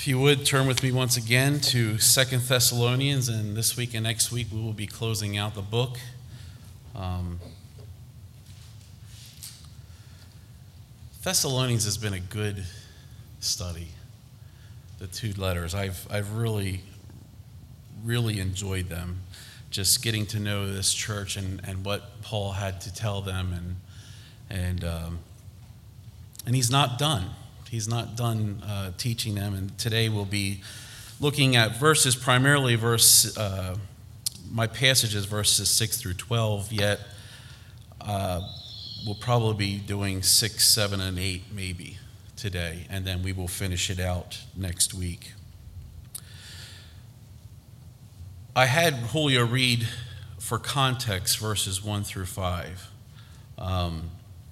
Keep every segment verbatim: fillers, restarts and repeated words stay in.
If you would, turn with me once again to Second Thessalonians, and this week and next week we will be closing out the book. Um, Thessalonians has been a good study, the two letters. I've, I've really, really enjoyed them, just getting to know this church and, and what Paul had to tell them, and, and, um, and he's not done. He's not done uh, teaching them, and today we'll be looking at verses, primarily verse, uh, my passage is verses six through twelve, yet uh, we'll probably be doing six, seven, and eight maybe today, and then we will finish it out next week. I had Julio read, for context, verses one through five. Um,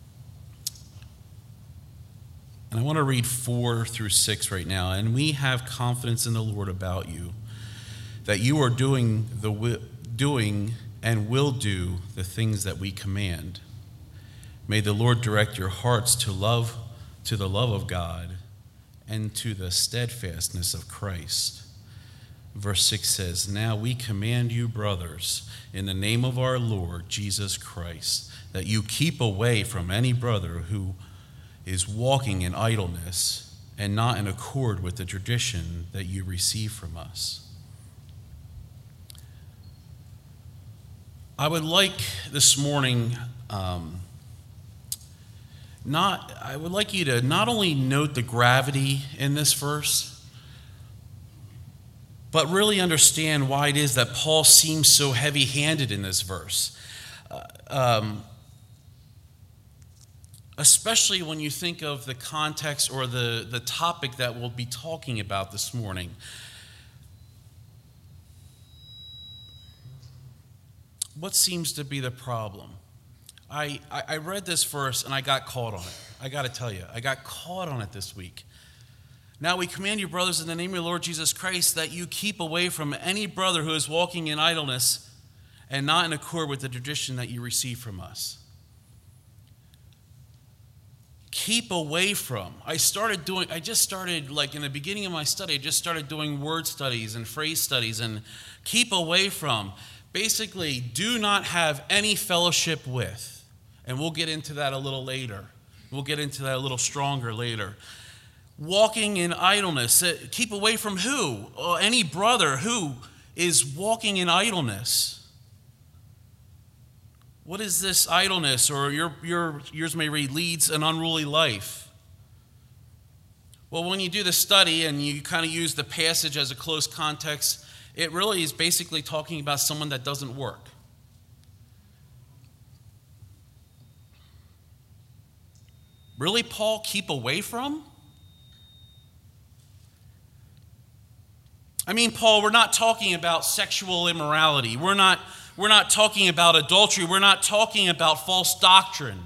And I want to read four through six right now. And we have confidence in the Lord about you, that you are doing the doing and will do the things that we command. May the Lord direct your hearts to love, to the love of God, and to the steadfastness of Christ. Verse six says, "Now we command you, brothers, in the name of our Lord Jesus Christ, that you keep away from any brother who is walking in idleness and not in accord with the tradition that you receive from us." I would like this morning, um, not, I would like you to not only note the gravity in this verse, but really understand why it is that Paul seems so heavy-handed in this verse. Uh, um, Especially when you think of the context or the, the topic that we'll be talking about this morning. What seems to be the problem? I, I, I read this verse and I got caught on it. I got to tell you, I got caught on it this week. "Now we command you, brothers, in the name of the Lord Jesus Christ, that you keep away from any brother who is walking in idleness and not in accord with the tradition that you receive from us." Keep away from. I started doing, I just started, like in the beginning of my study, I just started doing word studies and phrase studies, and keep away from. Basically, do not have any fellowship with. And we'll get into that a little later. We'll get into that a little stronger later. Walking in idleness. Keep away from who? Or any brother who is walking in idleness. What is this idleness? Or your, your, yours may read, leads an unruly life. Well, when you do the study and you kind of use the passage as a close context, it really is basically talking about someone that doesn't work. Really, Paul, keep away from? I mean, Paul, we're not talking about sexual immorality. We're not... We're not talking about adultery. We're not talking about false doctrine.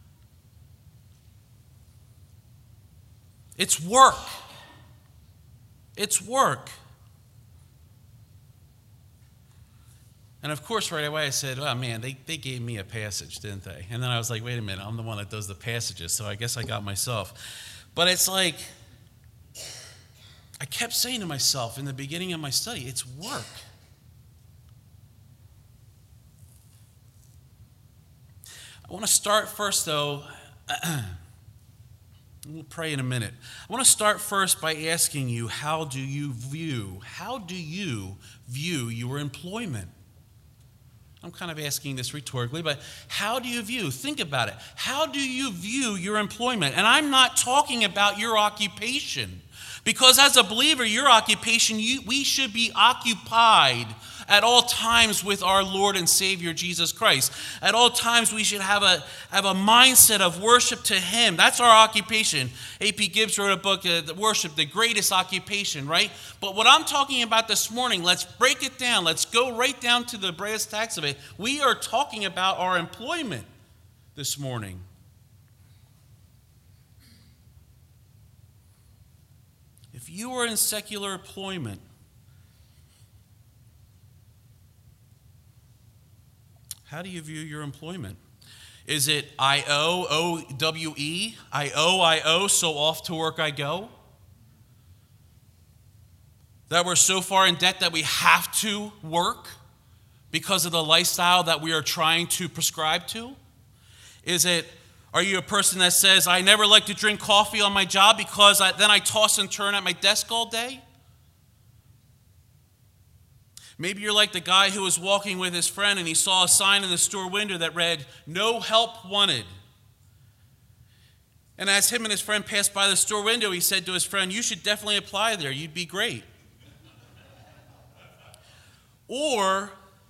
It's work. It's work. And of course, right away I said, oh man, they, they gave me a passage, didn't they? And then I was like, wait a minute, I'm the one that does the passages, so I guess I got myself. But it's like, I kept saying to myself in the beginning of my study, it's work. I want to start first, though, we'll pray in a minute. I want to start first by asking you, how do you view, how do you view your employment? I'm kind of asking this rhetorically, but how do you view, think about it, how do you view your employment? And I'm not talking about your occupation, because as a believer, your occupation, you, we should be occupied at all times with our Lord and Savior Jesus Christ. At all times we should have a have a mindset of worship to Him. That's our occupation. A P Gibbs wrote a book, uh, Worship, the Greatest Occupation, right? But what I'm talking about this morning, let's break it down. Let's go right down to the brass tacks of it. We are talking about our employment this morning. If you are in secular employment, how do you view your employment? Is it I O, O W E? I owe, I owe, so off to work I go? That we're so far in debt that we have to work because of the lifestyle that we are trying to prescribe to? Is it, are you a person that says, I never like to drink coffee on my job because I, then I toss and turn at my desk all day? Maybe you're like the guy who was walking with his friend and he saw a sign in the store window that read, "No help wanted." And as him and his friend passed by the store window, he said to his friend, "You should definitely apply there. You'd be great." Or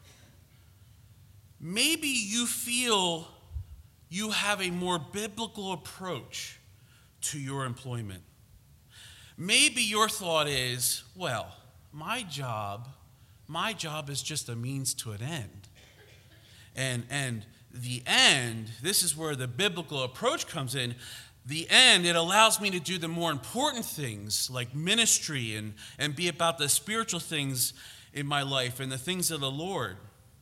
maybe you feel you have a more biblical approach to your employment. Maybe your thought is, well, my job, my job is just a means to an end. And, and the end, this is where the biblical approach comes in. The end, it allows me to do the more important things like ministry and, and be about the spiritual things in my life and the things of the Lord.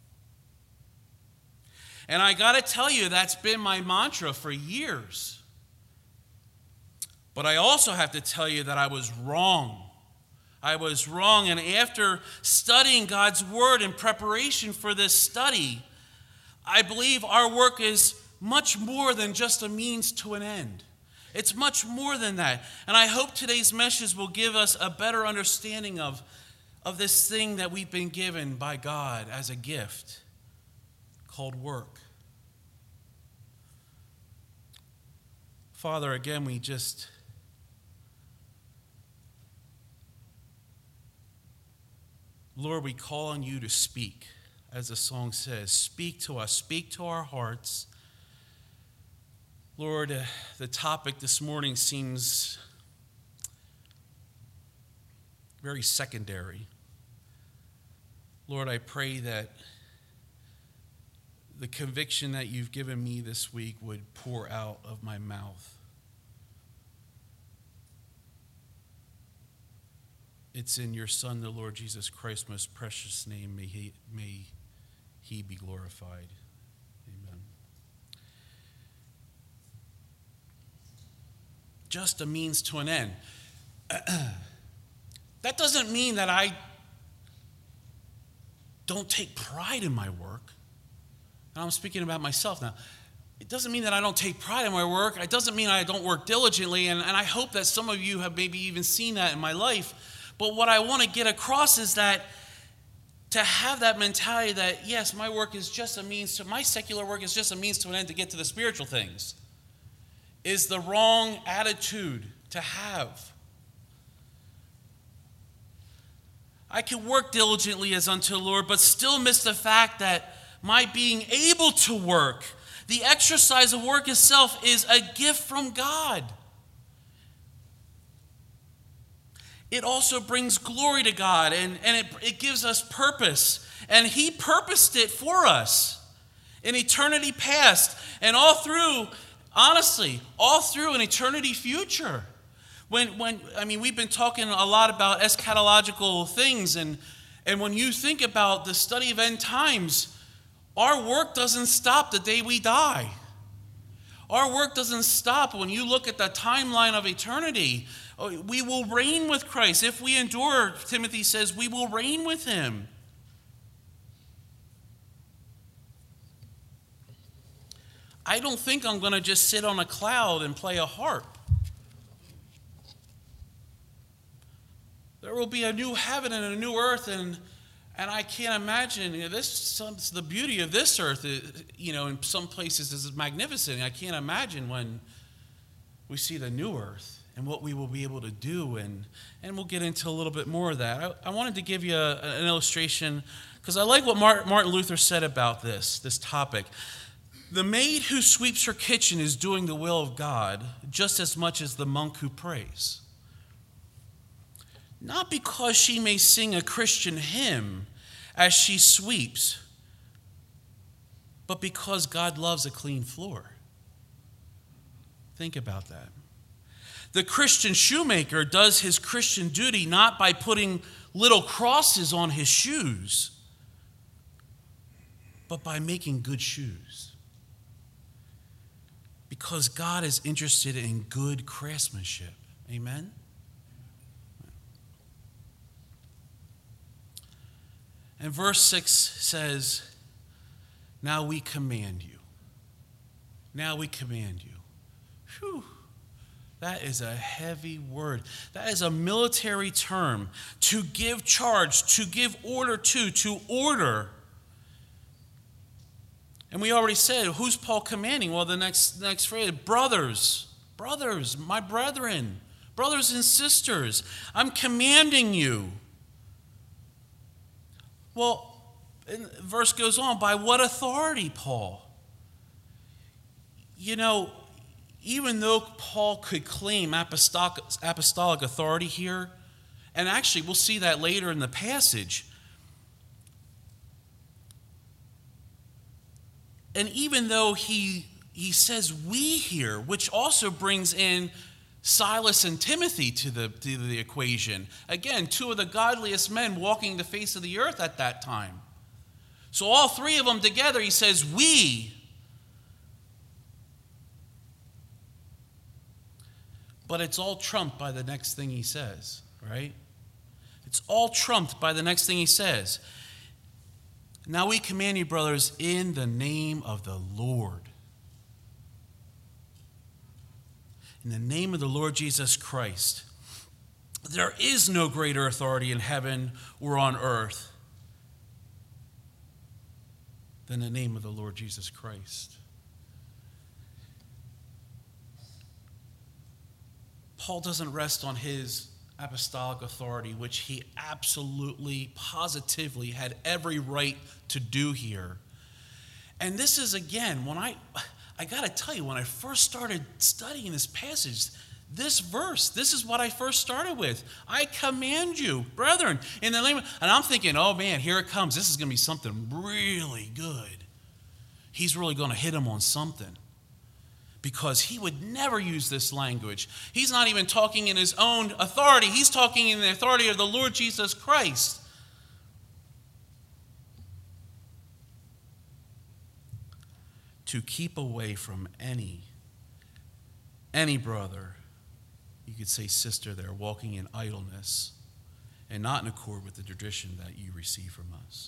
And I got to tell you, that's been my mantra for years. But I also have to tell you that I was wrong. I was wrong. And after studying God's word in preparation for this study, I believe our work is much more than just a means to an end. It's much more than that. And I hope today's message will give us a better understanding of, of this thing that we've been given by God as a gift called work. Father, again, we just Lord, we call on you to speak, as the song says. Speak to us, speak to our hearts. Lord, uh, the topic this morning seems very secondary. Lord, I pray that the conviction that you've given me this week would pour out of my mouth. It's in your Son, the Lord Jesus Christ's most precious name. May he, may he be glorified. Amen. Just a means to an end. That doesn't mean that I don't take pride in my work. And I'm speaking about myself now. It doesn't mean that I don't take pride in my work. It doesn't mean I don't work diligently. And, and I hope that some of you have maybe even seen that in my life. But what I want to get across is that to have that mentality that, yes, my work is just a means to, my secular work is just a means to an end to get to the spiritual things, is the wrong attitude to have. I can work diligently as unto the Lord, but still miss the fact that my being able to work, the exercise of work itself, is a gift from God. It also brings glory to God, and, and it, it gives us purpose. And he purposed it for us in eternity past and all through, honestly, all through an eternity future. When, when I mean, we've been talking a lot about eschatological things, and, and when you think about the study of end times, our work doesn't stop the day we die. Our work doesn't stop when you look at the timeline of eternity. We will reign with Christ. If we endure, Timothy says, we will reign with him. I don't think I'm going to just sit on a cloud and play a harp. There will be a new heaven and a new earth, and and I can't imagine, you know, this. Some, the beauty of this earth, is, you know, in some places is magnificent. I can't imagine when we see the new earth and what we will be able to do, and and we'll get into a little bit more of that. I, I wanted to give you a, an illustration because I like what Martin Luther said about this this topic. The maid who sweeps her kitchen is doing the will of God just as much as the monk who prays. Not because she may sing a Christian hymn as she sweeps, but because God loves a clean floor. Think about that. The Christian shoemaker does his Christian duty not by putting little crosses on his shoes, but by making good shoes. Because God is interested in good craftsmanship. Amen? And verse six says, now we command you. Now we command you. Whew. That is a heavy word. That is a military term. To give charge, to give order to, to order. And we already said, who's Paul commanding? Well, the next, next phrase, brothers, brothers, my brethren, brothers and sisters, I'm commanding you. Well, and the verse goes on, by what authority, Paul? You know, even though Paul could claim apostolic, apostolic authority here, and actually we'll see that later in the passage, and even though he, he says we here, which also brings in Silas and Timothy to the, to the equation. Again, two of the godliest men walking the face of the earth at that time. So all three of them together, he says, we. But it's all trumped by the next thing he says, right? It's all trumped by the next thing he says. Now we command you, brothers, in the name of the Lord. In the name of the Lord Jesus Christ. There is no greater authority in heaven or on earth than the name of the Lord Jesus Christ. Paul doesn't rest on his apostolic authority, which he absolutely, positively had every right to do here. And this is, again, when I... I got to tell you, when I first started studying this passage, this verse, this is what I first started with. I command you, brethren, in the name of... And I'm thinking, oh man, here it comes. This is going to be something really good. He's really going to hit him on something. Because he would never use this language. He's not even talking in his own authority. He's talking in the authority of the Lord Jesus Christ. To keep away from any, any brother, you could say sister there, walking in idleness and not in accord with the tradition that you receive from us.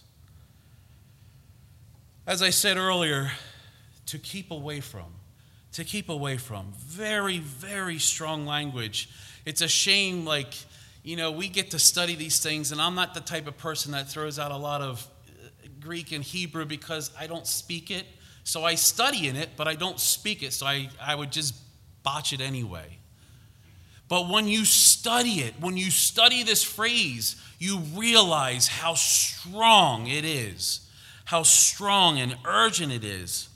As I said earlier, to keep away from, to keep away from, very, very strong language. It's a shame, like, you know, we get to study these things, and I'm not the type of person that throws out a lot of Greek and Hebrew because I don't speak it. So I study in it, but I don't speak it, so I, I would just botch it anyway. But when you study it, when you study this phrase, you realize how strong it is, how strong and urgent it is.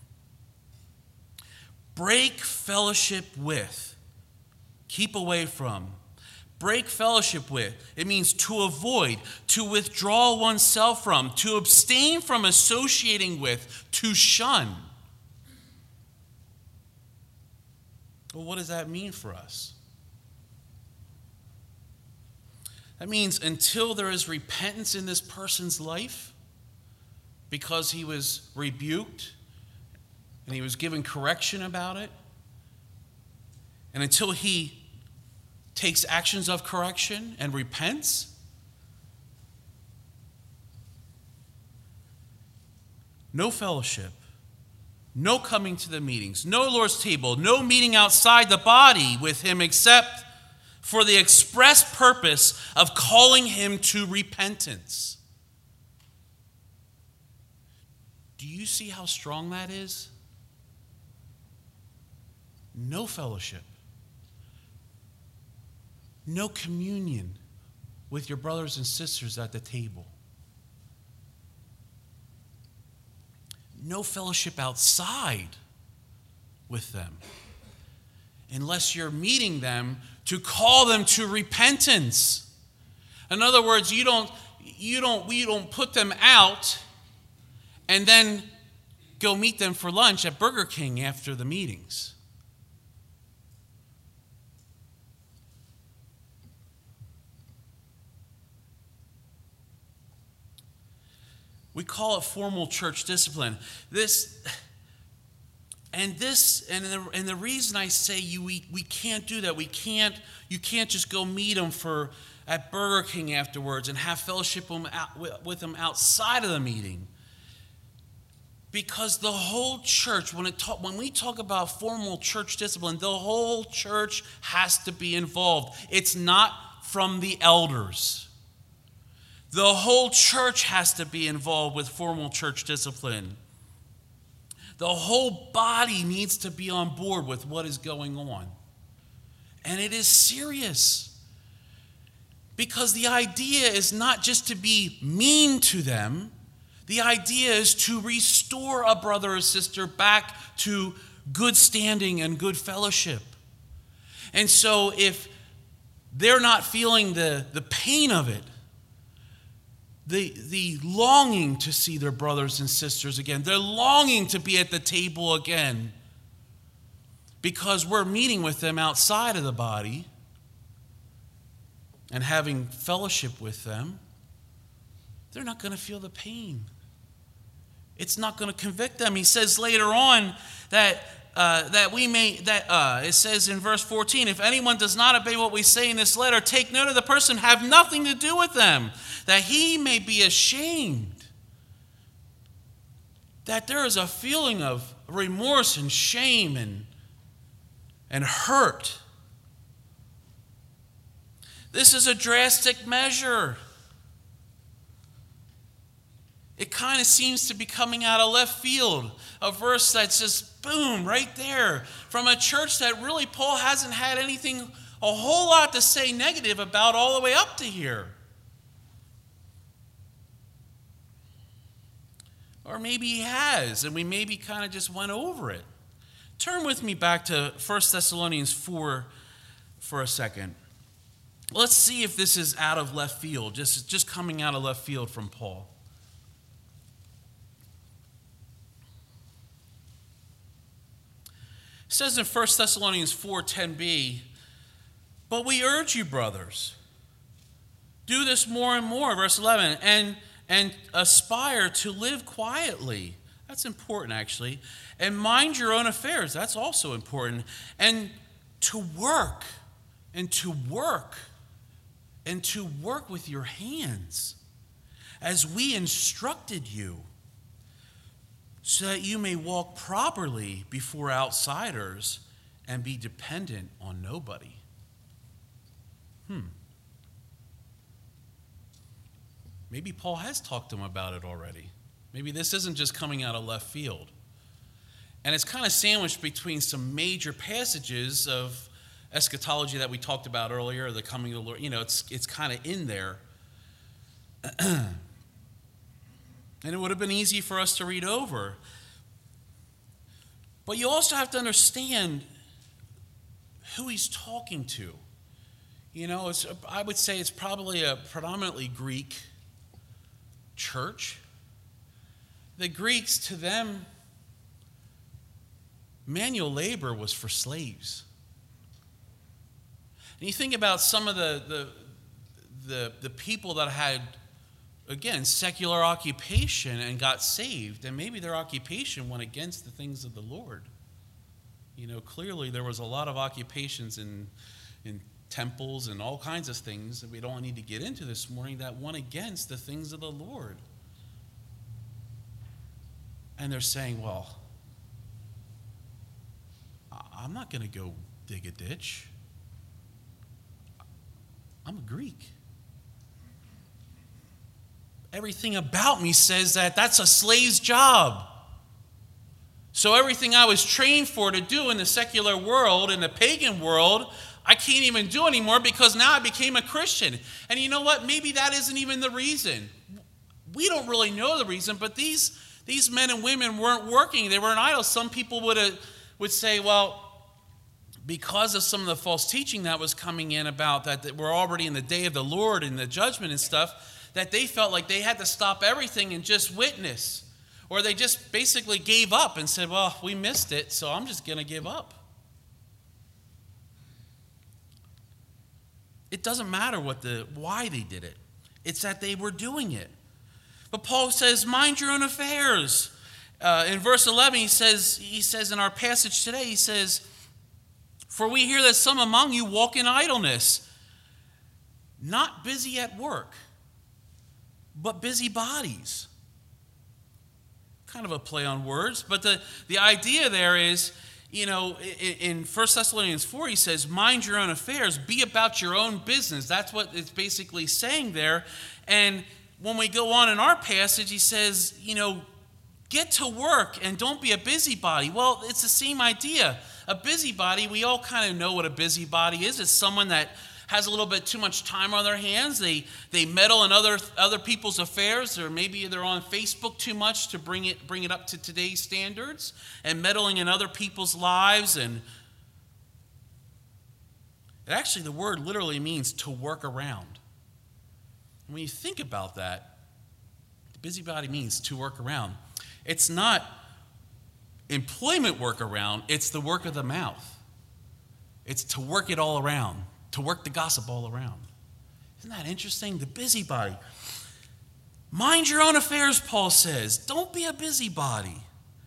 Break fellowship with, keep away from. Break fellowship with. It means to avoid, to withdraw oneself from, to abstain from associating with, to shun. Well, what does that mean for us? That means until there is repentance in this person's life, because he was rebuked and he was given correction about it, and until he takes actions of correction and repents, no fellowship, no coming to the meetings, no Lord's table, no meeting outside the body with him except for the express purpose of calling him to repentance. Do you see how strong that is? No fellowship. No communion with your brothers and sisters at the table. No fellowship outside with them. Unless you're meeting them to call them to repentance. In other words, you don't, you don't, we don't put them out and then go meet them for lunch at Burger King after the meetings. We call it formal church discipline. This, and this, and the, and the reason I say you we, we can't do that, we can't, you can't just go meet them for at Burger King afterwards and have fellowship with them outside of the meeting. Because the whole church, when, it talk, when we talk about formal church discipline, the whole church has to be involved. It's not from the elders. The whole church has to be involved with formal church discipline. The whole body needs to be on board with what is going on. And it is serious. Because the idea is not just to be mean to them. The idea is to restore a brother or sister back to good standing and good fellowship. And so if they're not feeling the, the pain of it, the, the longing to see their brothers and sisters again, they're longing to be at the table again because we're meeting with them outside of the body and having fellowship with them, they're not going to feel the pain. It's not going to convict them. He says later on that uh, that we may that uh, it says in verse fourteen, if anyone does not obey what we say in this letter, take note of the person, have nothing to do with them, that he may be ashamed. That there is a feeling of remorse and shame and and hurt. This is a drastic measure. It kind of seems to be coming out of left field. A verse that's just boom, right there. From a church that really Paul hasn't had anything, a whole lot to say negative about all the way up to here. Or maybe he has, and we maybe kind of just went over it. Turn with me back to First Thessalonians four for a second. Let's see if this is out of left field, just, just coming out of left field from Paul. It says in First Thessalonians four ten b, but we urge you, brothers, do this more and more, verse eleven, and, and aspire to live quietly. That's important, actually. And mind your own affairs. That's also important. And to work, and to work, and to work with your hands, as we instructed you, so that you may walk properly before outsiders and be dependent on nobody. Hmm. Maybe Paul has talked to him about it already. Maybe this isn't just coming out of left field. And it's kind of sandwiched between some major passages of eschatology that we talked about earlier, the coming of the Lord. You know, it's, it's kind of in there. And it would have been easy for us to read over. But you also have to understand who he's talking to. You know, it's, I would say it's probably a predominantly Greek church. The Greeks, to them, manual labor was for slaves. And you think about some of the the, the, the people that had, again, secular occupation and got saved, and maybe their occupation went against the things of the Lord. You know, clearly there was a lot of occupations in, in temples and all kinds of things that we don't need to get into this morning that went against the things of the Lord. And they're saying, well, I'm not going to go dig a ditch. I'm a Greek. Everything about me says that that's a slave's job. So everything I was trained for to do in the secular world, in the pagan world, I can't even do anymore because now I became a Christian. And you know what? Maybe that isn't even the reason. We don't really know the reason, but these, these men and women weren't working. They weren't idle. Some people would, have, would say, well, because of some of the false teaching that was coming in about that, that we're already in the day of the Lord and the judgment and stuff, that they felt like they had to stop everything and just witness. Or they just basically gave up and said, well, we missed it, so I'm just going to give up. It doesn't matter what the why they did it. It's that they were doing it. But Paul says, mind your own affairs. Uh, in verse eleven, he says, he says in our passage today, he says, for we hear that some among you walk in idleness, not busy at work, but busy bodies. Kind of a play on words, but the, the idea there is, you know, in First Thessalonians four, he says, mind your own affairs, be about your own business. That's what it's basically saying there. And when we go on in our passage, he says, you know, get to work and don't be a busybody. Well, it's the same idea. A busybody, we all kind of know what a busybody is. It's someone that has a little bit too much time on their hands. They they meddle in other other people's affairs, or maybe they're on Facebook too much to bring it bring it up to today's standards, and meddling in other people's lives. And actually, the word literally means to work around. When you think about that, the busybody means to work around. It's not employment work around, it's the work of the mouth. It's to work it all around, to work the gossip all around. Isn't that interesting? The busybody. Mind your own affairs, Paul says. Don't be a busybody.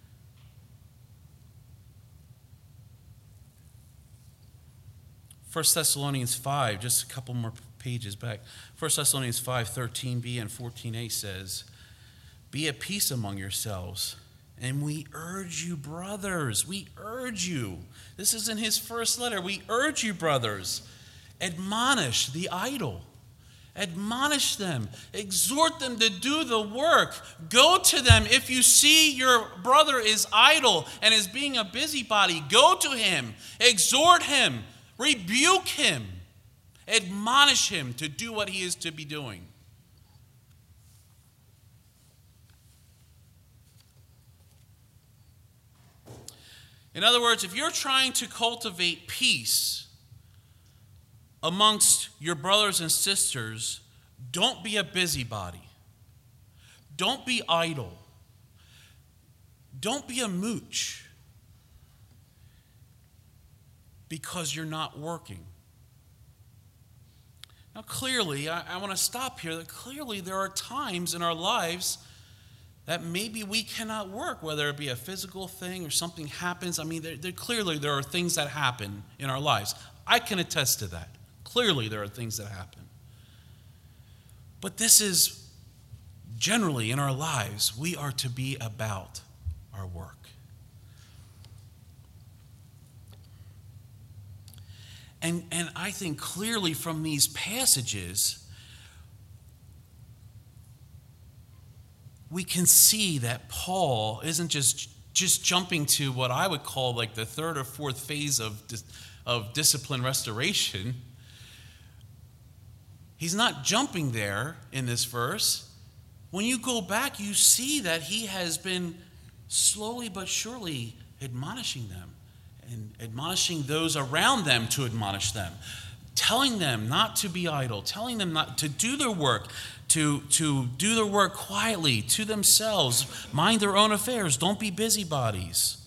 First Thessalonians five, just a couple more pages back. First Thessalonians five, thirteen b and fourteen a says, be at peace among yourselves. And we urge you, brothers, we urge you. This is in his first letter. We urge you, brothers, admonish the idle. Admonish them. Exhort them to do the work. Go to them if you see your brother is idle and is being a busybody. Go to him. Exhort him. Rebuke him. Admonish him to do what he is to be doing. In other words, if you're trying to cultivate peace amongst your brothers and sisters, don't be a busybody. Don't be idle. Don't be a mooch because you're not working. Now, clearly, I, I want to stop here. That clearly, there are times in our lives that maybe we cannot work, whether it be a physical thing or something happens. I mean, there, there, clearly there are things that happen in our lives. I can attest to that. Clearly there are things that happen. But this is generally in our lives, we are to be about our work. And, and I think clearly from these passages, we can see that Paul isn't just, just jumping to what I would call like the third or fourth phase of, of discipline restoration. He's not jumping there in this verse. When you go back, you see that he has been slowly but surely admonishing them and admonishing those around them to admonish them, telling them not to be idle, telling them not to do their work, to, to do their work quietly to themselves, mind their own affairs, don't be busybodies.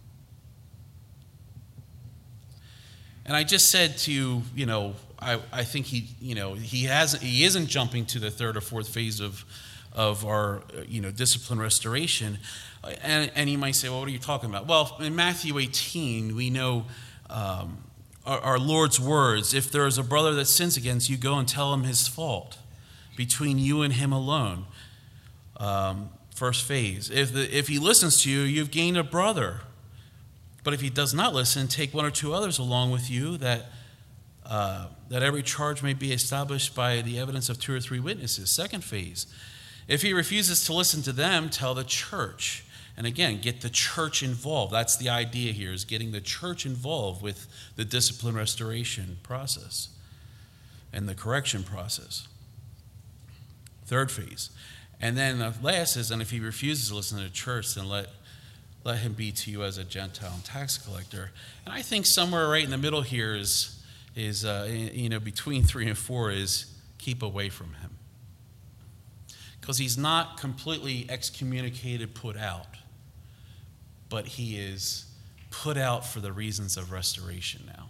And I just said to you, you know, I, I think he, you know, he hasn't, he isn't jumping to the third or fourth phase of, of our, you know, discipline restoration. And, and you might say, well, what are you talking about? Well, in Matthew eighteen, we know um, our, our Lord's words, if there is a brother that sins against you, go and tell him his fault between you and him alone. Um, first phase. If, the, if he listens to you, you've gained a brother. But if he does not listen, take one or two others along with you, that uh, that every charge may be established by the evidence of two or three witnesses. Second phase. If he refuses to listen to them, tell the church. And again, get the church involved. That's the idea here, is getting the church involved with the discipline restoration process and the correction process. Third phase. And then the last is, and if he refuses to listen to the church, then let let him be to you as a Gentile and tax collector. And I think somewhere right in the middle here is, is uh, you know, between three and four is keep away from him. Because he's not completely excommunicated, put out, but he is put out for the reasons of restoration now.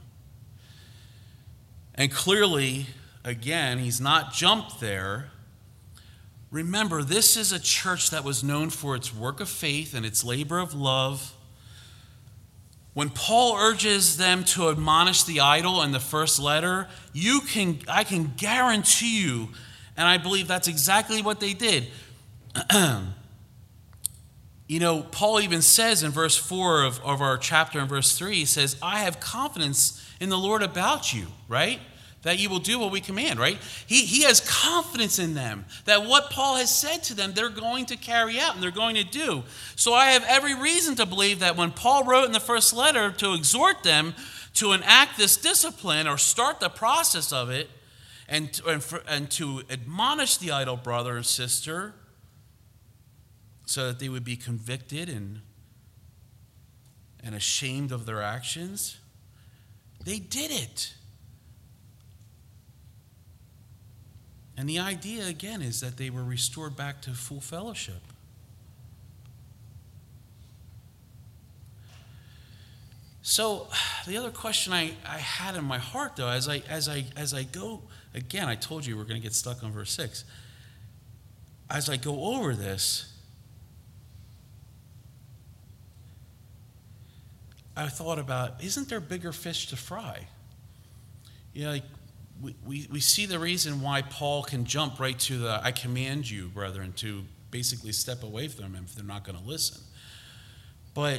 And clearly, again, he's not jumped there. Remember, this is a church that was known for its work of faith and its labor of love. When Paul urges them to admonish the idle in the first letter, you can, I can guarantee you, and I believe that's exactly what they did. You know, Paul even says in verse four of, of our chapter, in verse three, he says, I have confidence in the Lord about you, right? That you will do what we command, right? He, he has confidence in them that what Paul has said to them, they're going to carry out and they're going to do. So I have every reason to believe that when Paul wrote in the first letter to exhort them to enact this discipline or start the process of it and, and, for, and to admonish the idle brother and sister so that they would be convicted and, and ashamed of their actions, they did it. And the idea, again, is that they were restored back to full fellowship. So the other question I, I had in my heart, though, as I as I as I go, again, I told you we're going to get stuck on verse six. As I go over this, I thought about, isn't there bigger fish to fry? You know, like, We, we, we see the reason why Paul can jump right to the, I command you, brethren, to basically step away from them if they're not going to listen. But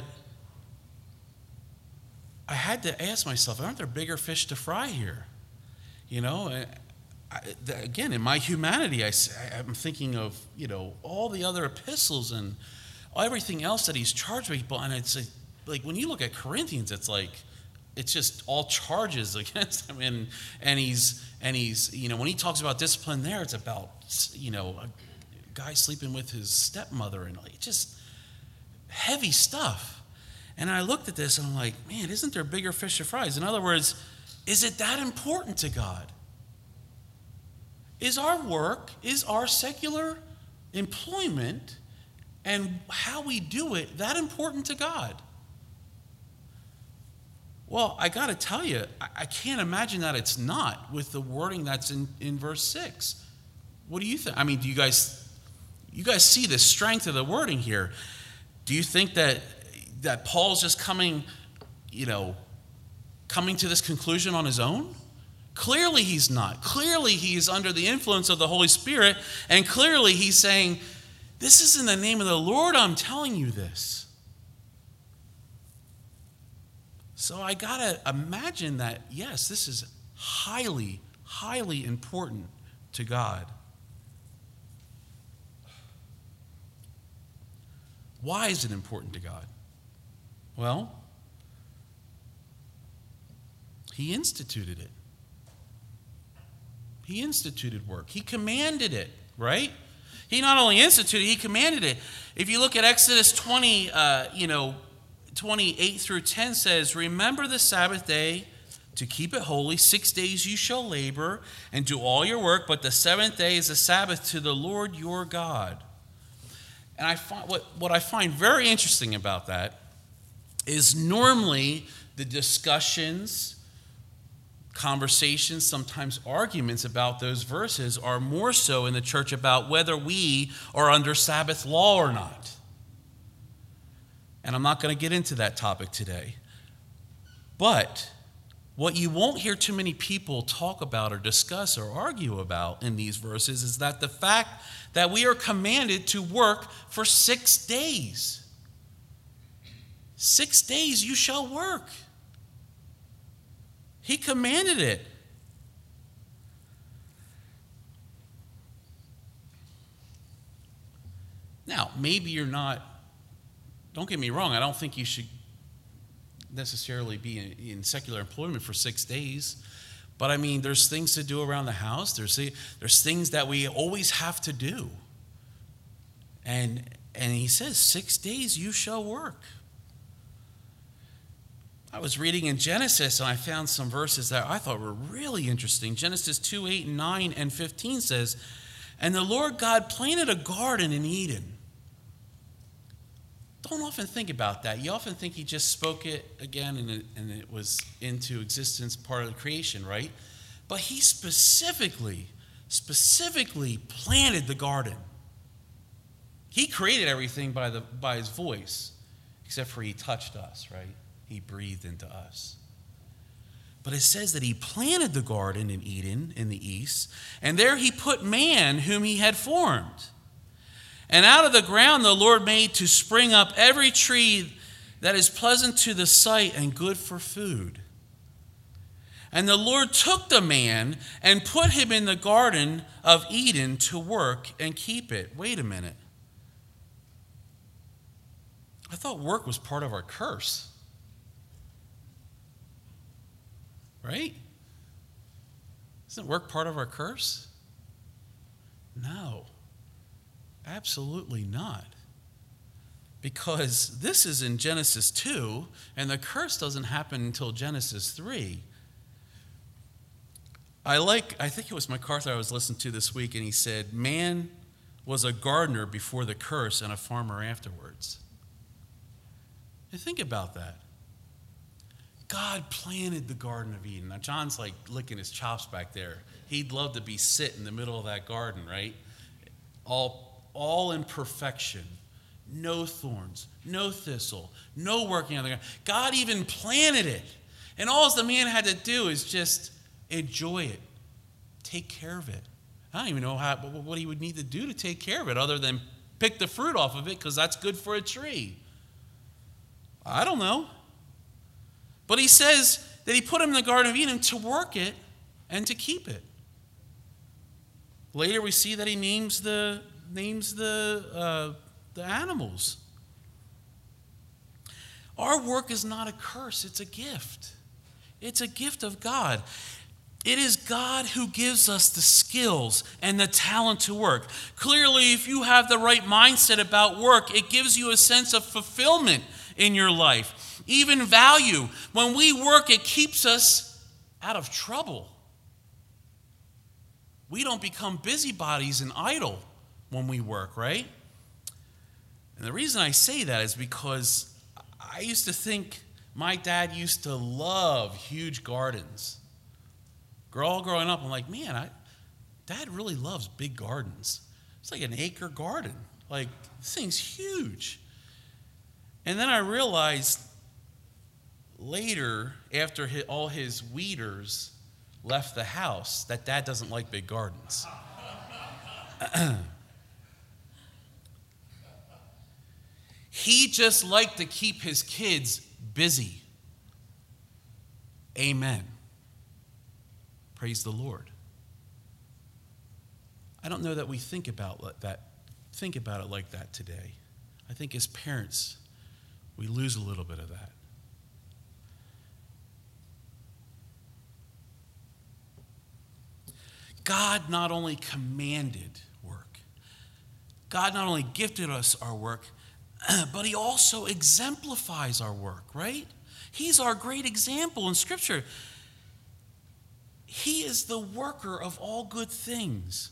I had to ask myself, aren't there bigger fish to fry here? You know, I, again, in my humanity, I, I'm thinking of, you know, all the other epistles and everything else that he's charged people. And it's like, like when you look at Corinthians, it's like, it's just all charges against him, and and he's and he's you know when he talks about discipline there, it's about you know a guy sleeping with his stepmother and like just heavy stuff. And I looked at this and I'm like, man, isn't there bigger fish to fry? In other words, is it that important to God? Is our work, is our secular employment, and how we do it that important to God? Well, I got to tell you, I can't imagine that it's not with the wording that's in, in verse six. What do you think? I mean, do you guys you guys see the strength of the wording here? Do you think that that Paul's just coming, you know, coming to this conclusion on his own? Clearly he's not. Clearly he's under the influence of the Holy Spirit, and clearly he's saying, this is in the name of the Lord I'm telling you this. So I got to imagine that, yes, this is highly, highly important to God. Why is it important to God? Well, he instituted it. He instituted work. He commanded it, right? He not only instituted it, he commanded it. If you look at Exodus twenty, uh, you know, twenty-eight through ten says, remember the Sabbath day to keep it holy. Six days you shall labor and do all your work, but the seventh day is a Sabbath to the Lord your God. And I find what, what I find very interesting about that is normally the discussions, conversations, sometimes arguments about those verses are more so in the church about whether we are under Sabbath law or not. And I'm not going to get into that topic today. But what you won't hear too many people talk about or discuss or argue about in these verses is that the fact that we are commanded to work for six days. Six days you shall work. He commanded it. Now, maybe you're not, don't get me wrong, I don't think you should necessarily be in, in secular employment for six days. But I mean, there's things to do around the house. There's there's things that we always have to do. And and he says, six days you shall work. I was reading in Genesis and I found some verses that I thought were really interesting. Genesis two, eight, and nine, and fifteen says, and the Lord God planted a garden in Eden. Don't often think about that. You often think he just spoke it again and it, and it was into existence, part of the creation, right? But he specifically, specifically planted the garden. He created everything by the by his voice, except for he touched us, right? he breathed into us. But it says that he planted the garden in Eden in the east, and there he put man whom he had formed. And out of the ground the Lord made to spring up every tree that is pleasant to the sight and good for food. And the Lord took the man and put him in the garden of Eden to work and keep it. Wait a minute. I thought work was part of our curse. Right? Isn't work part of our curse? No. Absolutely not. Because this is in Genesis two, and the curse doesn't happen until Genesis three. I like, I think it was MacArthur I was listening to this week, and he said, man was a gardener before the curse and a farmer afterwards. And think about that. God planted the Garden of Eden. Now, John's like licking his chops back there. He'd love to be sit in the middle of that garden, right? All, all in perfection. No thorns, no thistle, no working on the ground. God even planted it. And all the man had to do is just enjoy it. Take care of it. I don't even know how, what he would need to do to take care of it other than pick the fruit off of it because that's good for a tree. I don't know. But he says that he put him in the Garden of Eden to work it and to keep it. Later we see that he names the names the uh, the animals. Our work is not a curse, it's a gift. It's a gift of God. It is God who gives us the skills and the talent to work. Clearly, if you have the right mindset about work, it gives you a sense of fulfillment in your life, even value. When we work, it keeps us out of trouble. We don't become busybodies and idle when we work, right? And the reason I say that is because I used to think my dad used to love huge gardens. All growing up, I'm like, man, I, Dad really loves big gardens. It's like an acre garden. Like, this thing's huge. And then I realized later, after his, all his weeders left the house, that Dad doesn't like big gardens. He just liked to keep his kids busy. Amen. Praise the Lord. I don't know that we think about that, think about it like that today. I think as parents, we lose a little bit of that. God not only commanded work, God not only gifted us our work, but he also exemplifies our work, right? He's our great example in Scripture. He is the worker of all good things.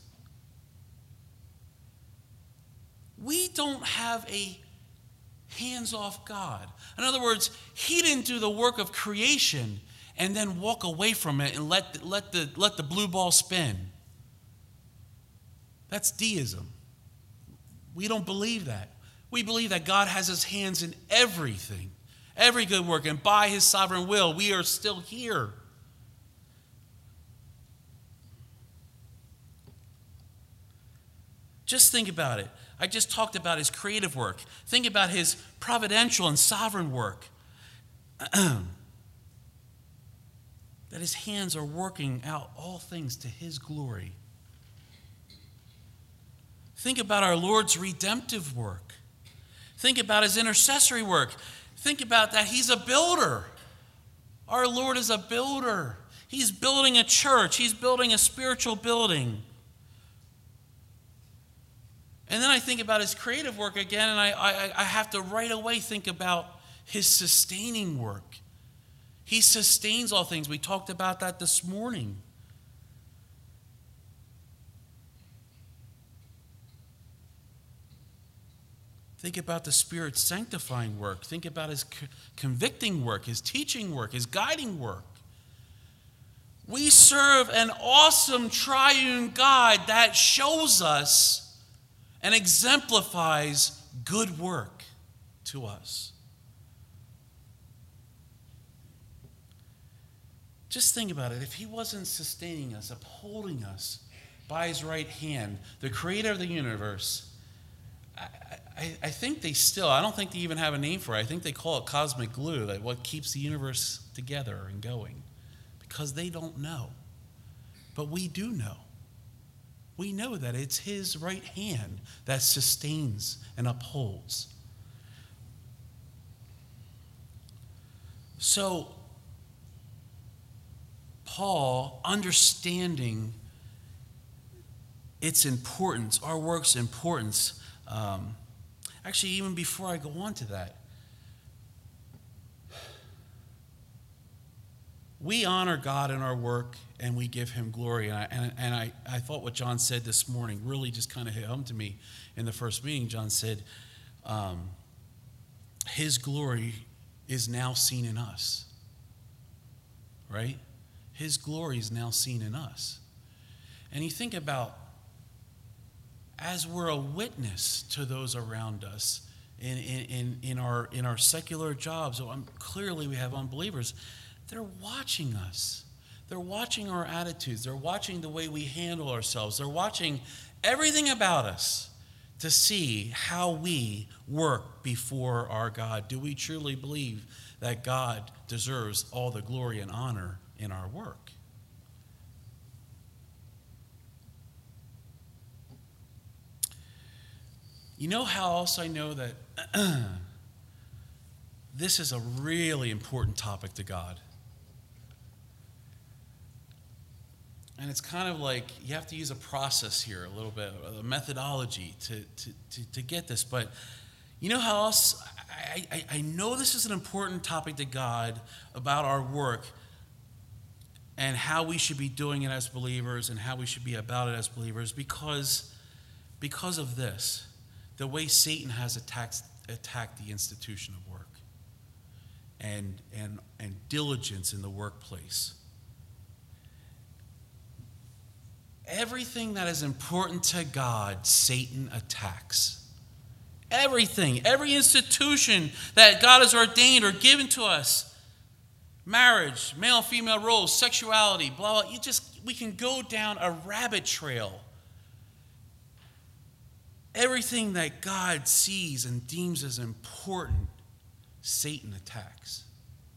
We don't have a hands-off God. In other words, he didn't do the work of creation and then walk away from it and let the, let the, let the blue ball spin. That's deism. We don't believe that. We believe that God has his hands in everything, every good work, and by his sovereign will, we are still here. Just think about it. I just talked about his creative work. Think about his providential and sovereign work. That his hands are working out all things to his glory. Think about our Lord's redemptive work. Think about his intercessory work. Think about that he's a builder. Our Lord is a builder. He's building a church. He's building a spiritual building. And then I think about his creative work again, and I, I, I have to right away think about his sustaining work. He sustains all things. We talked about that this morning. Think about the Spirit's sanctifying work. Think about his co- convicting work, his teaching work, his guiding work. We serve an awesome triune God that shows us and exemplifies good work to us. Just think about it. If he wasn't sustaining us, upholding us by his right hand, the creator of the universe, I, I, I think they still, I don't think they even have a name for it. I think they call it cosmic glue, that what keeps the universe together and going. Because they don't know. But we do know. We know that it's his right hand that sustains and upholds. So, Paul, understanding its importance, our work's importance, um, actually, even before I go on to that, we honor God in our work and we give him glory. And I, and, and I, I thought what John said this morning really just kind of hit home to me in the first meeting. John said, um, his glory is now seen in us. Right? His glory is now seen in us. And you think about, as we're a witness to those around us in, in, in, our, in our secular jobs, so I'm, clearly we have unbelievers, they're watching us. They're watching our attitudes. They're watching the way we handle ourselves. They're watching everything about us to see how we work before our God. Do we truly believe that God deserves all the glory and honor in our work? You know how else I know that this is a really important topic to God? And it's kind of like you have to use a process here, a little bit, a methodology to, to, to, to get this. But you know how else? I, I, I know this is an important topic to God about our work and how we should be doing it as believers and how we should be about it as believers because, because of this, the way Satan has attacked, attacked the institution of work and, and, and diligence in the workplace. Everything that is important to God, Satan attacks. Everything, every institution that God has ordained or given to us, marriage, male and female roles, sexuality, blah, blah, you just, we can go down a rabbit trail. Everything that God sees and deems as important, Satan attacks.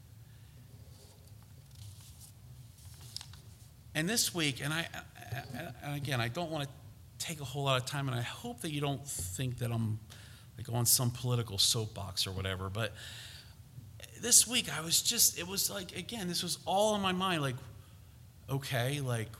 And this week, and I, and again, I don't want to take a whole lot of time, and I hope that you don't think that I'm like on some political soapbox or whatever, but this week I was just, it was like, again, this was all in my mind, like, okay, like,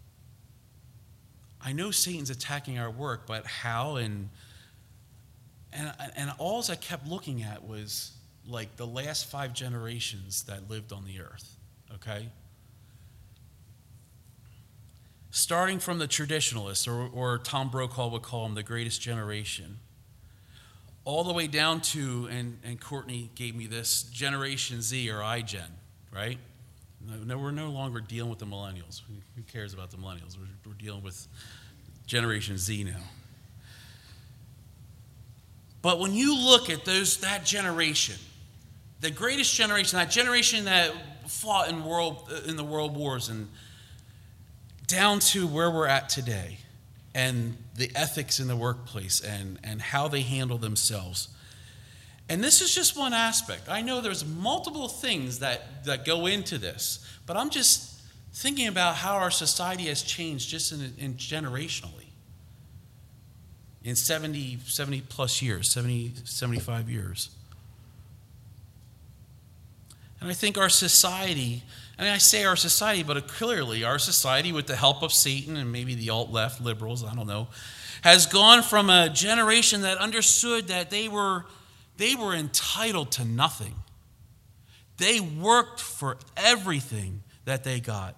I know Satan's attacking our work, but how? And and and all I kept looking at was like the last five generations that lived on the earth, okay? Starting from the traditionalists, or, or Tom Brokaw would call them the greatest generation, all the way down to, and, and Courtney gave me this, Generation Z or iGen, right? No, we're no longer dealing with the millennials. Who cares about the millennials? We're, we're dealing with Generation Z now. But when you look at those that generation, the greatest generation, that generation that fought in world in the world wars, and down to where we're at today, and the ethics in the workplace, and, and how they handle themselves. And this is just one aspect. I know there's multiple things that, that go into this, but I'm just thinking about how our society has changed just in, in generationally. In seventy, seventy plus years, seventy, seventy-five years. And I think our society, and I say our society, but clearly our society, with the help of Satan and maybe the alt-left liberals, I don't know, has gone from a generation that understood that they were, they were entitled to nothing. They worked for everything that they got.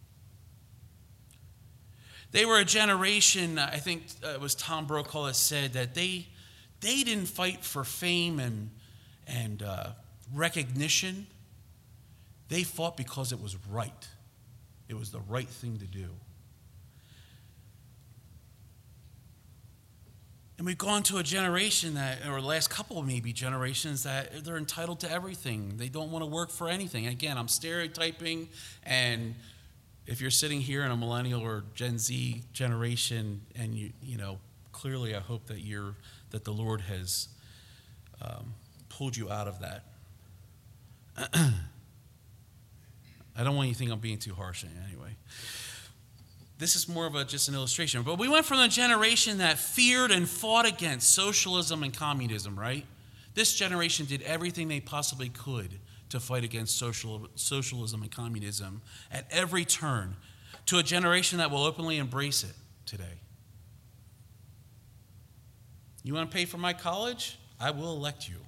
They were a generation, I think it was Tom Brokaw that said that they, they didn't fight for fame and, and uh, recognition. They fought because it was right. It was the right thing to do. And we've gone to a generation that, or the last couple maybe generations, that they're entitled to everything. They don't want to work for anything. Again, I'm stereotyping, and if you're sitting here in a millennial or Gen Z generation, and you you know, clearly I hope that you're that the Lord has um, pulled you out of that. I don't want you to think I'm being too harsh anyway. This is more of a just an illustration. But we went from a generation that feared and fought against socialism and communism, right? This generation did everything they possibly could to fight against social, socialism and communism at every turn, to a generation that will openly embrace it today. You want to pay for my college? I will elect you.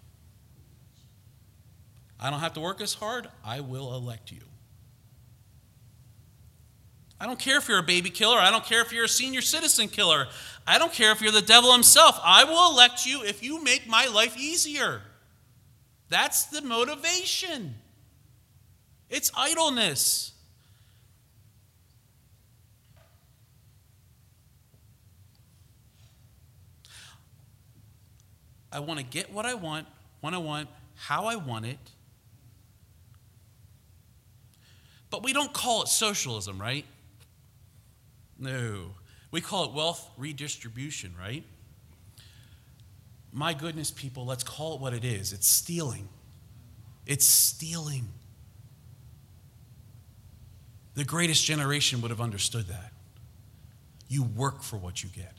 I don't have to work as hard? I will elect you. I don't care if you're a baby killer. I don't care if you're a senior citizen killer. I don't care if you're the devil himself. I will elect you if you make my life easier. That's the motivation. It's idleness. I want to get what I want, when I want, how I want it. But we don't call it socialism, right? No. We call it wealth redistribution, right? My goodness, people, let's call it what it is. It's stealing. It's stealing. The greatest generation would have understood that. You work for what you get.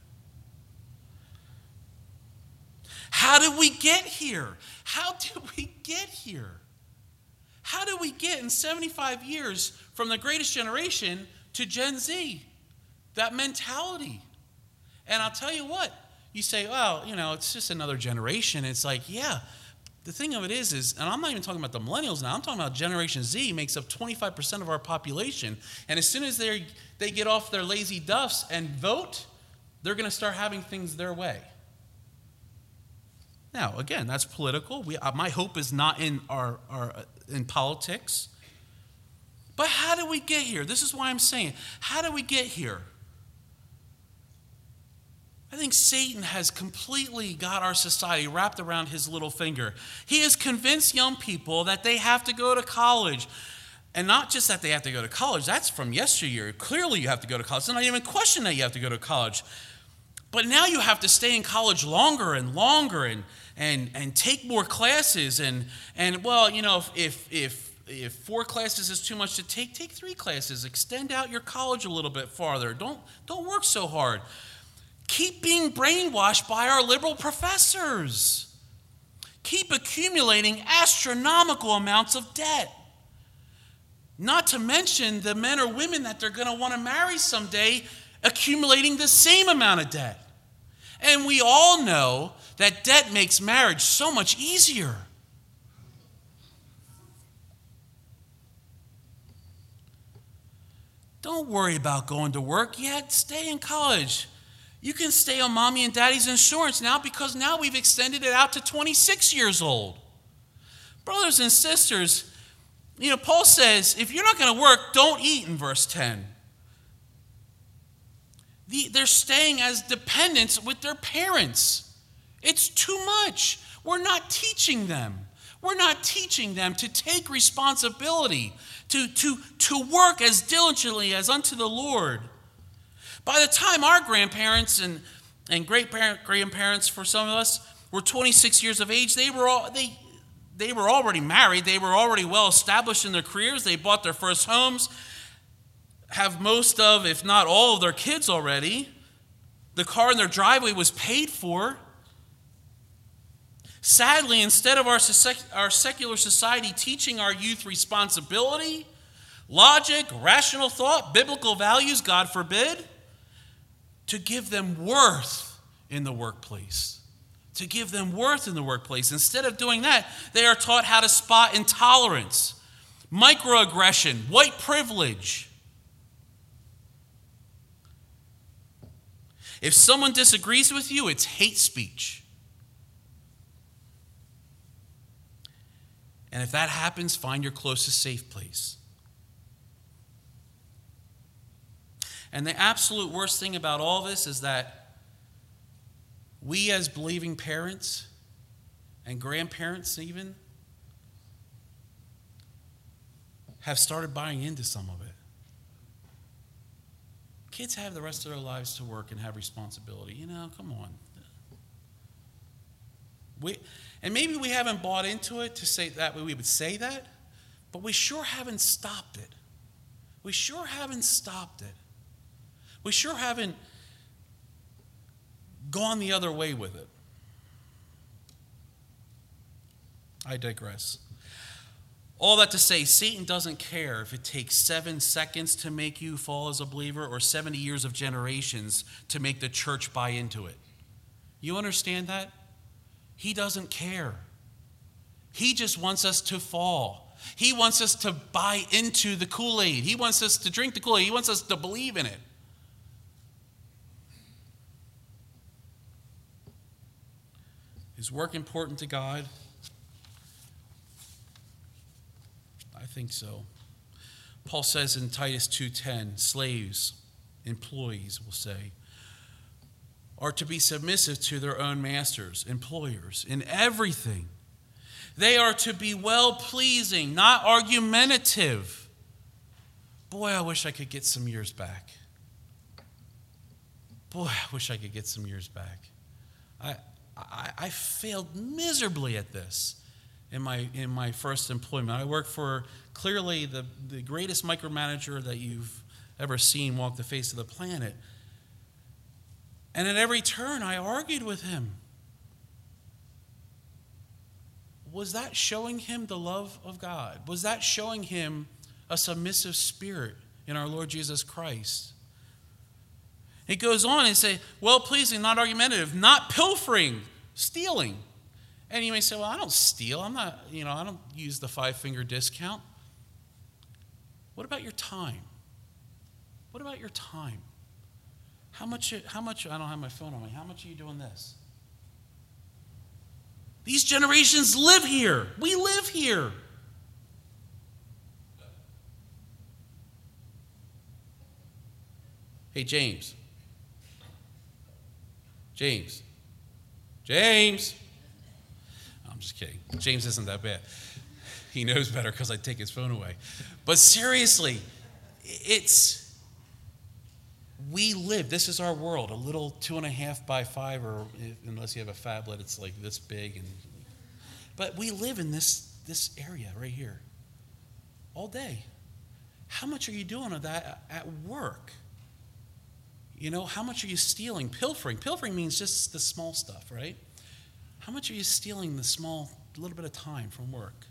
How did we get here? How did we get here? How did we get in seventy-five years from the greatest generation to Gen Z? That mentality. And I'll tell you what, you say, well, you know, it's just another generation. It's like, yeah, the thing of it is, is, and I'm not even talking about the millennials now, I'm talking about Generation Z makes up twenty-five percent of our population. And as soon as they they get off their lazy duffs and vote, they're going to start having things their way. Now, again, that's political. We, uh, my hope is not in our, our uh, in politics. But how did we get here? This is why I'm saying, how did we get here? I think Satan has completely got our society wrapped around his little finger. He has convinced young people that they have to go to college. And not just that they have to go to college. That's from yesteryear. Clearly you have to go to college. It's not even a question that you have to go to college. But now you have to stay in college longer and longer and and and take more classes. And, and well, you know, if, if, if four classes is too much to take, take three classes. Extend out your college a little bit farther. Don't, don't work so hard. Keep being brainwashed by our liberal professors. Keep accumulating astronomical amounts of debt. Not to mention the men or women that they're going to want to marry someday accumulating the same amount of debt. And we all know that debt makes marriage so much easier. Don't worry about going to work yet. Stay in college. You can stay on mommy and daddy's insurance now because now we've extended it out to twenty-six years old. Brothers and sisters, you know, Paul says, if you're not going to work, don't eat in verse ten. The, they're staying as dependents with their parents. It's too much. We're not teaching them. We're not teaching them to take responsibility, to, to, to work as diligently as unto the Lord. By the time our grandparents and, and great-grandparents, for some of us, were twenty-six years of age, they were all, they, they were already married. They were already well established in their careers. They bought their first homes, have most of, if not all of their kids already. The car in their driveway was paid for. Sadly, instead of our, our secular society teaching our youth responsibility, logic, rational thought, biblical values, God forbid, to give them worth in the workplace. To give them worth in the workplace. Instead of doing that, they are taught how to spot intolerance, microaggression, white privilege. If someone disagrees with you, it's hate speech. And if that happens, find your closest safe place. And the absolute worst thing about all this is that we as believing parents and grandparents even have started buying into some of it. Kids have the rest of their lives to work and have responsibility. You know, come on. We, and maybe we haven't bought into it to say that we would say that, but we sure haven't stopped it. We sure haven't stopped it. We sure haven't gone the other way with it. I digress. All that to say, Satan doesn't care if it takes seven seconds to make you fall as a believer or seventy years of generations to make the church buy into it. You understand that? He doesn't care. He just wants us to fall. He wants us to buy into the Kool-Aid. He wants us to drink the Kool-Aid. He wants us to believe in it. Is work important to God? I think so. Paul says in Titus two ten, slaves, employees, we'll say, are to be submissive to their own masters, employers, in everything. They are to be well-pleasing, not argumentative. Boy, I wish I could get some years back. Boy, I wish I could get some years back. I, I, I failed miserably at this in my in my first employment. I worked for clearly the, the greatest micromanager that you've ever seen walk the face of the planet. And at every turn, I argued with him. Was that showing him the love of God? Was that showing him a submissive spirit in our Lord Jesus Christ? It goes on and say, well-pleasing, not argumentative, not pilfering, stealing. And you may say, well, I don't steal. I'm not, you know, I don't use the five-finger discount. What about your time? What about your time? How much, how much, I don't have my phone on me. How much are you doing this? These generations live here. We live here. Hey, James. James. James. I'm just kidding. James isn't that bad. He knows better because I take his phone away. But seriously, it's, we live, this is our world, a little two and a half by five, or if, unless you have a phablet, it's like this big. And but we live in this, this area right here all day. How much are you doing of that at work? You know, how much are you stealing? Pilfering. Pilfering means just the small stuff, right? How much are you stealing the small, little bit of time from work?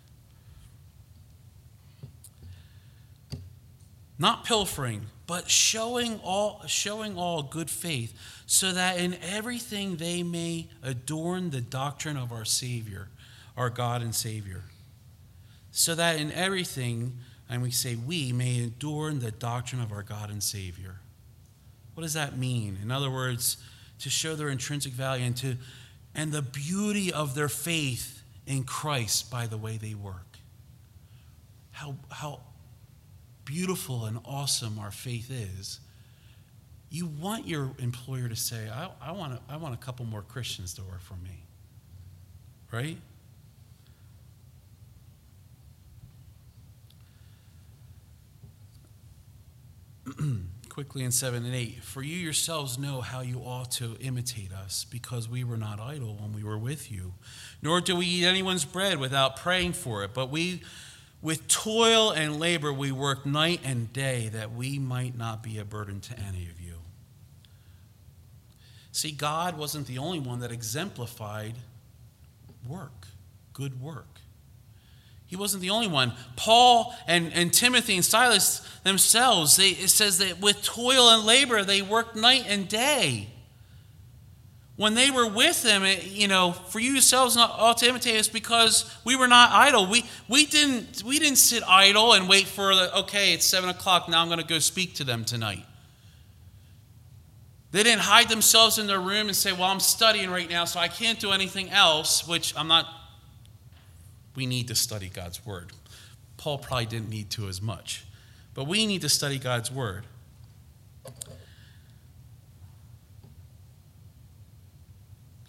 Not pilfering, but showing all, showing all good faith, so that in everything they may adorn the doctrine of our Savior, our God and Savior. So that in everything, and we say we, may adorn the doctrine of our God and Savior. What does that mean? In other words, to show their intrinsic value and to and the beauty of their faith in Christ by the way they work. How how beautiful and awesome our faith is. You want your employer to say, I, I want a, I want a couple more Christians to work for me. Right? Quickly in seven and eight, for you yourselves know how you ought to imitate us, because we were not idle when we were with you, nor do we eat anyone's bread without praying for it, but we, with toil and labor, we work night and day, that we might not be a burden to any of you. See, God wasn't the only one that exemplified work, good work. He wasn't the only one. Paul and, and Timothy and Silas themselves, they, it says that with toil and labor, they worked night and day. When they were with them, it, you know, for you yourselves not ought to imitate us, because we were not idle. We we didn't we didn't sit idle and wait for the, okay, it's seven o'clock, now I'm going to go speak to them tonight. They didn't hide themselves in their room and say, well, I'm studying right now, so I can't do anything else, which I'm not. We need to study God's word. Paul probably didn't need to as much, but we need to study God's word.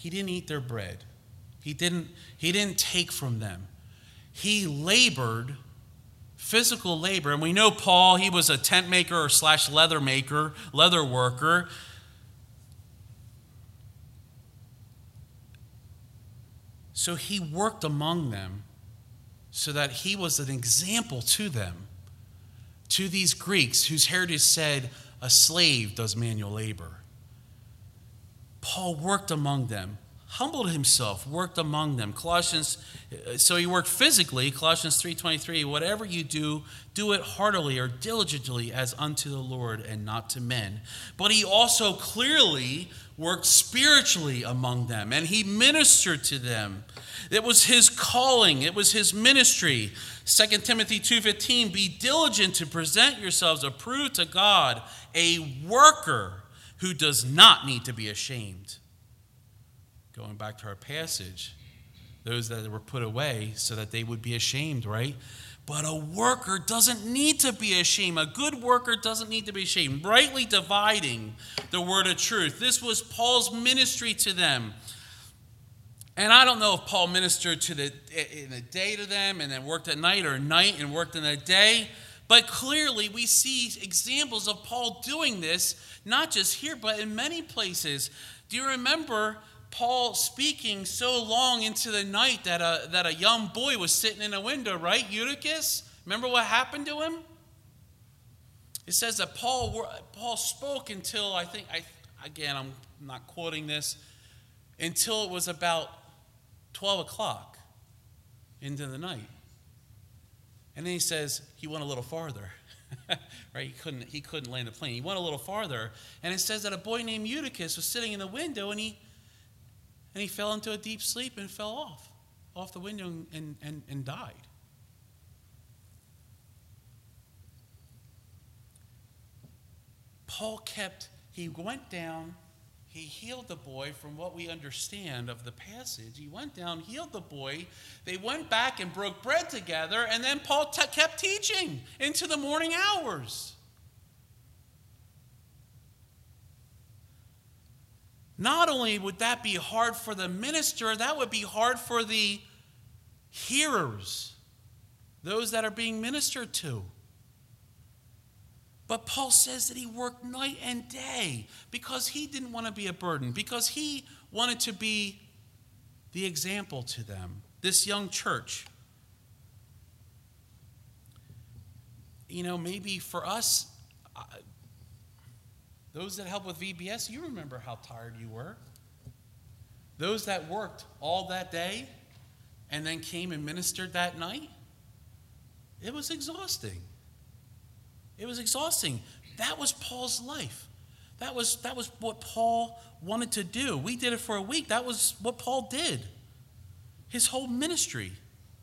He didn't eat their bread. He didn't, he didn't take from them. He labored, physical labor. And we know Paul, he was a tent maker or slash leather maker, leather worker. So he worked among them so that he was an example to them, to these Greeks whose heritage said a slave does manual labor. Paul worked among them, humbled himself, worked among them. Colossians, so he worked physically, Colossians three twenty-three, whatever you do, do it heartily or diligently as unto the Lord and not to men. But he also clearly worked spiritually among them, and he ministered to them. It was his calling, it was his ministry. Second Timothy two fifteen, be diligent to present yourselves approved to God, a worker who does not need to be ashamed. Going back to our passage, those that were put away so that they would be ashamed, right? But a worker doesn't need to be ashamed. A good worker doesn't need to be ashamed. Rightly dividing the word of truth. This was Paul's ministry to them. And I don't know if Paul ministered to the in the day to them and then worked at night, or night and worked in the day. But clearly we see examples of Paul doing this, not just here, but in many places. Do you remember Paul speaking so long into the night that a, that a young boy was sitting in a window, right? Eutychus? Remember what happened to him? It says that Paul, Paul spoke until, I think, I again, I'm not quoting this, until it was about twelve o'clock into the night. And then he says he went a little farther. Right? He couldn't, he couldn't land the plane. He went a little farther. And it says that a boy named Eutychus was sitting in the window, and he and he fell into a deep sleep and fell off, off the window and, and, and died. Paul kept, he went down, he healed the boy from what we understand of the passage. He went down, healed the boy. They went back and broke bread together, and then Paul t- kept teaching into the morning hours. Not only would that be hard for the minister, that would be hard for the hearers, those that are being ministered to. But Paul says that he worked night and day because he didn't want to be a burden, because he wanted to be the example to them, this young church. You know, maybe for us, uh, those that help with V B S, you remember how tired you were. Those that worked all that day and then came and ministered that night, it was exhausting. It was exhausting. That was Paul's life. That was, that was what Paul wanted to do. We did it for a week. That was what Paul did. His whole ministry.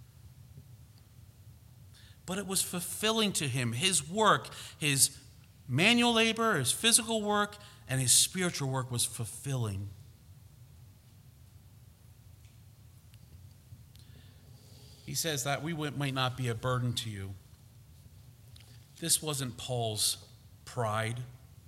But it was fulfilling to him. His work, his manual labor, his physical work, and his spiritual work was fulfilling. He says that we might not be a burden to you. This wasn't Paul's pride.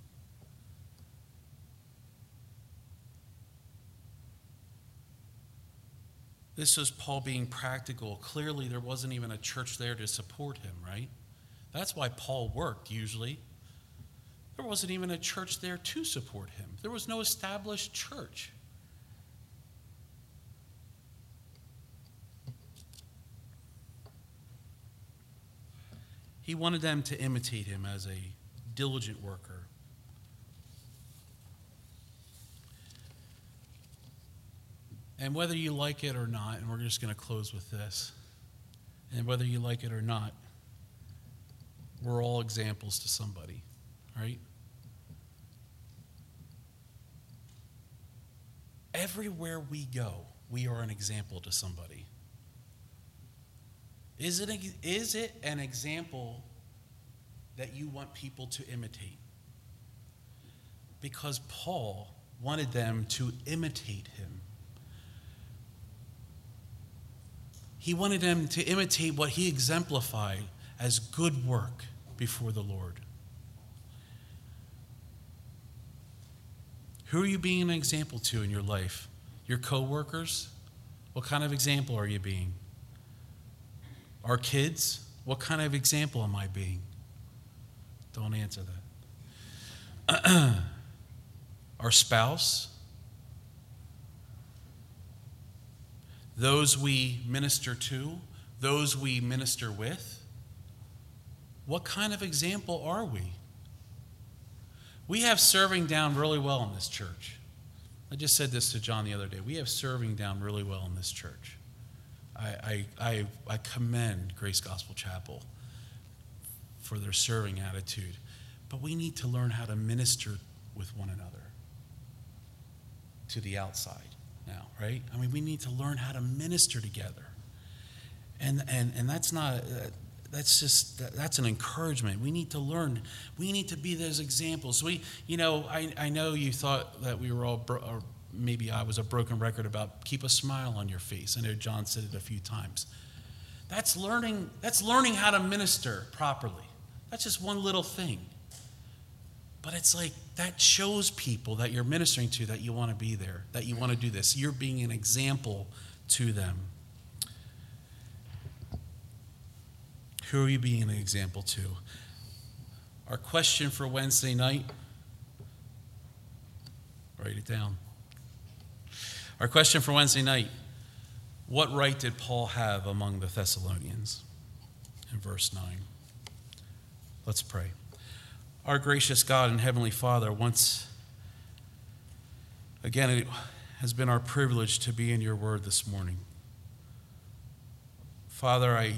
This was Paul being practical. Clearly, there wasn't even a church there to support him, right? That's why Paul worked, usually. There wasn't even a church there to support him. There was no established church. He wanted them to imitate him as a diligent worker. And whether you like it or not, and we're just going to close with this, and whether you like it or not, we're all examples to somebody, right? Everywhere we go, we are an example to somebody. Is it, a, is it an example that you want people to imitate? Because Paul wanted them to imitate him. He wanted them to imitate what he exemplified as good work before the Lord. Who are you being an example to in your life? Your coworkers? What kind of example are you being? Our kids? What kind of example am I being? Don't answer that. Our spouse? Those we minister to? Those we minister with? What kind of example are we? We have serving down really well in this church. I just said this to John the other day. We have serving down really well in this church. I, I, I, I commend Grace Gospel Chapel for their serving attitude. But we need to learn how to minister with one another to the outside now, right? I mean, we need to learn how to minister together. And, and, and that's not... Uh, That's just, that's an encouragement. We need to learn. We need to be those examples. We, you know, I, I know you thought that we were all, bro- or maybe I was a broken record about keep a smile on your face. I know John said it a few times. That's learning, that's learning how to minister properly. That's just one little thing. But it's like, that shows people that you're ministering to that you want to be there, that you want to do this. You're being an example to them. Who are you being an example to? Our question for Wednesday night, write it down. Our question for Wednesday night, what right did Paul have among the Thessalonians? In verse nine. Let's pray. Our gracious God and Heavenly Father, once again, it has been our privilege to be in your word this morning. Father, I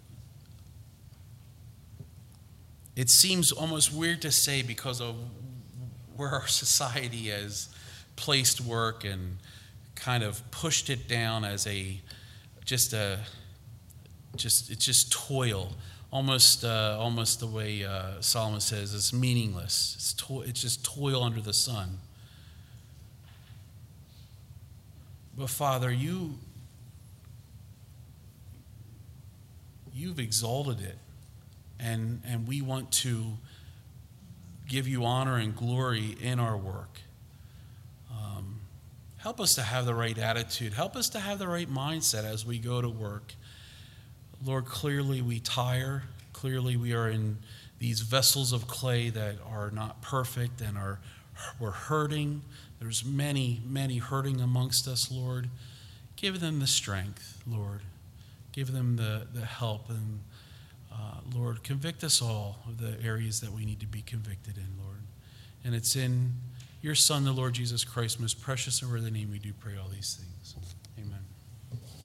It seems almost weird to say because of where our society has placed work and kind of pushed it down as a just a just it's just toil, almost uh, almost the way uh, Solomon says it's meaningless. It's to, it's just toil under the sun. But Father, you you've exalted it. And and we want to give you honor and glory in our work. Um, help us to have the right attitude. Help us to have the right mindset as we go to work. Lord, clearly we tire. Clearly we are in these vessels of clay that are not perfect and are we're hurting. There's many, many hurting amongst us, Lord. Give them the strength, Lord. Give them the, the help and Uh, Lord, convict us all of the areas that we need to be convicted in, Lord. And it's in your Son, the Lord Jesus Christ, most precious and worthy name we do pray all these things.